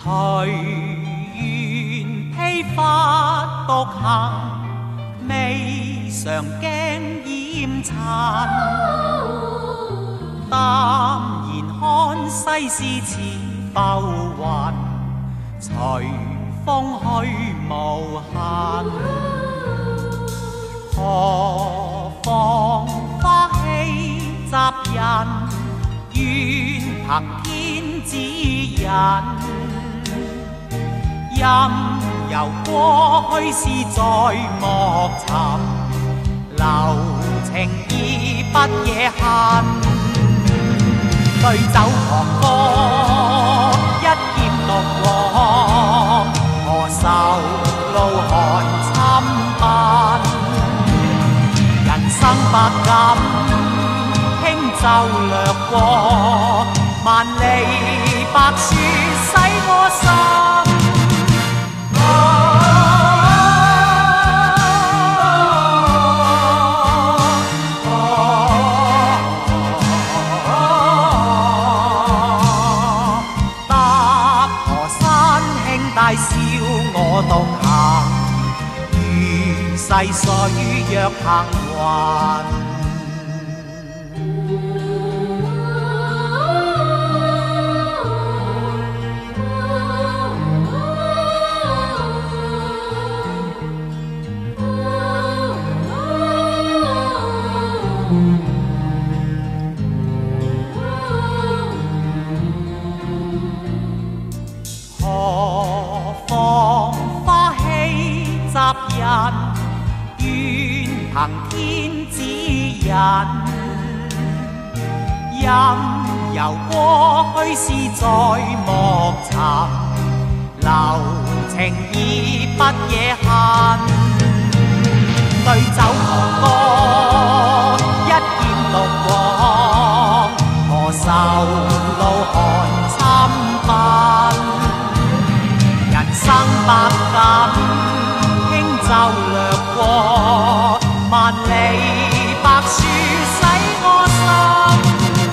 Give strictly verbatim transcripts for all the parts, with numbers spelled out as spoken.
隨緣披髮獨行，未嘗驚厭塵。淡然看世事似浮雲，隨風去無痕。何況花氣雜人，願憑天指引。任由過去事在莫尋，留情意不惹恨。對酒狂歌，一劍獨往，何愁路寒侵笨。人生百感，輕舟掠過，萬里白雪洗我心。大笑我獨行，如逝水若行雲。雜人願憑天指引，任由過去事在莫尋，留情意不惹恨。對酒狂歌，一劍獨往，何愁路寒侵笨。人生百感，就掠過，萬里白雪洗我心。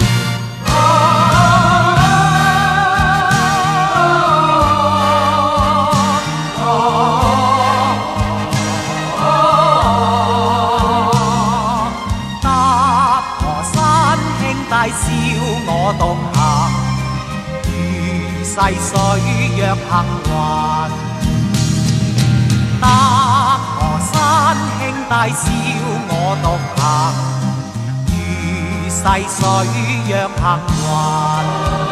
搭河山兄弟笑我獨行，如逝水若行雲。搭河山兄弟笑我獨行，如逝水若行雲。